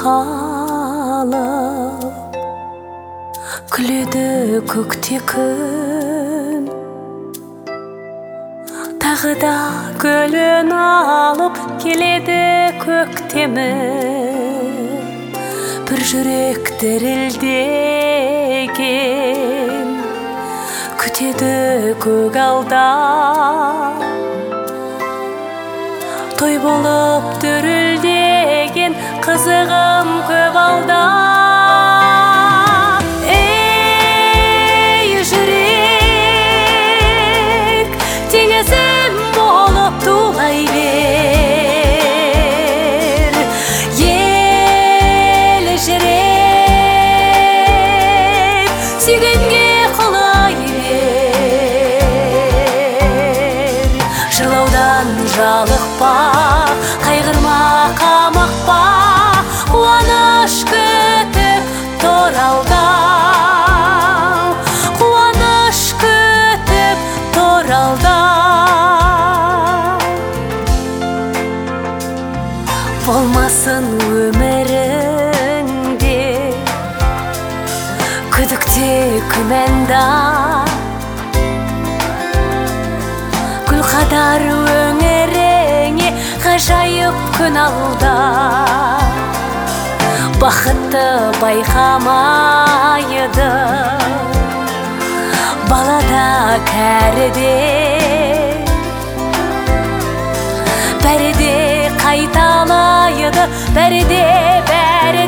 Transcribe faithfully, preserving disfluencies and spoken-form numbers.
қалып, күледі көкте күн. Тағы да гүлін алып келеді көктемі, бір жүрек дірілдеген күтеді көк алда. Той болып дүрілдеген қызығым көп алда. Ей жүрек, теңізім болып тулай бер. Ел жүрек, сүйгенге құлай бер. Жылаудан жалықпа, қайғырма, қамықпа, қуаныш күтіп тұр алда. Қуаныш күтіп тұр алда. Болмасын өміріңде күдікте күмәнда, гүл қадар өңіріңе ғажайып күн алда. Бақытты байқамайды балада кәріде, бәрі де қайталайды, бәрі де бәрі